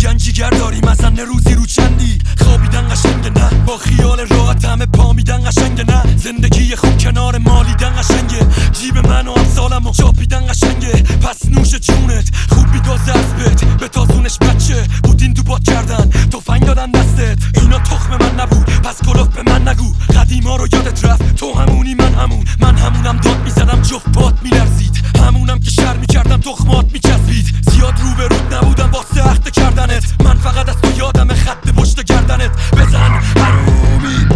میگن جیگر داری مزن روزی رو چندی خوابیدن قشنگه نه با خیال راحت همه پا میدن قشنگه نه زندگی خوب کنار مالیدن قشنگه جیب من و امثالمو چاپیدن قشنگه پس نوش جونت خوب میدازه از بت به تازونش بچه بودین تو باد کردن تفنگ دادن دستت اینا تخم من نبود پس کلوف به من نگو قدیما رو یادت رفت تو همونی من همونم داد میزدم جفت پات میلرزید همونم که شر میکردم تخمات میچسبید زیاد رو به رود نبودم واسه اخته کردنت من فقط از تو یادم خط پشت گردنت بزن حرومی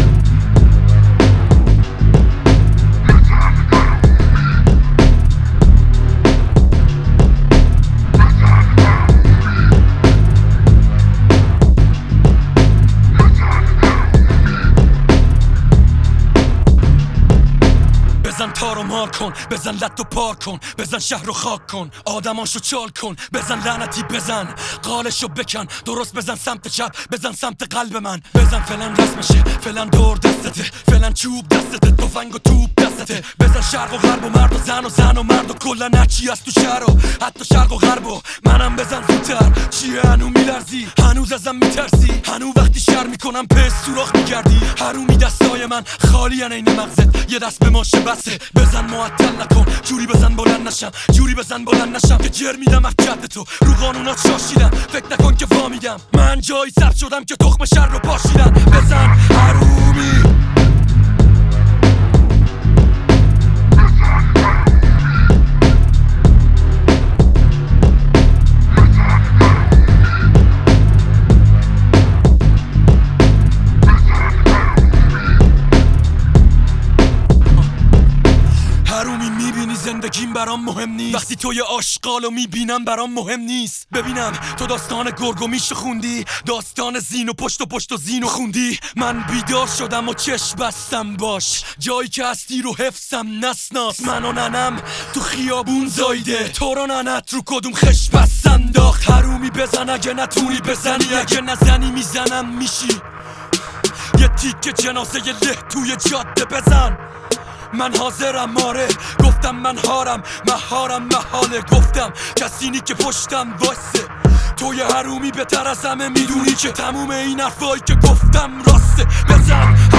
بزن تارو مار کن بزن لط و پار کن بزن شهر رو خاک کن آدماشو چال کن بزن لعنتی بزن قالشو بکن درست بزن سمت چپ بزن سمت قلب من بزن فلان رسمشه فلان دور دستته فلان چوب دستته تفنگ و توپ دستته بزن شرق و غرب و مرد و زن و مرد و کلا هرچی از تو شهر و حتی شرق و غرب و منم بزن زودتر چیه هنو میلرزی هنوز ازم میترسی هنو وقتی شر میکنم پس سوراخ میگردی حرومی دستای من خالی عین مغزت یه دست به ماشه بسه بزن معطل نکن جوری بزن بلند نشم که جر میدم از جد تو رو قانونات شاشیدم فکر نکن که وامیدم من جایی سرد شدم که تخم شر رو پاشیدم بزن حرومی زندگیم برام مهم نیست وقتی توی آشغالو میبینم برام مهم نیست ببینم تو داستان گرگومیشو خوندی داستان زین و پشت و زینو خوندی من بیدار شدم و چشم بستم باش جایی که هستی رو حفظم نسناس من و ننم تو خیابون زایده تو رو ننت رو کدوم خش بس انداخت حرومی بزن اگه نتونی بزنی اگه نزنی میزنم میشی یه تیکه جنازه له توی جاده بزن من حاضرم آره گفتم من مهارم محاله گفتم کسینی که پشتم واسه توی حرومی بهتر از همه میدونی که تموم این حرفایی که گفتم راسته بزن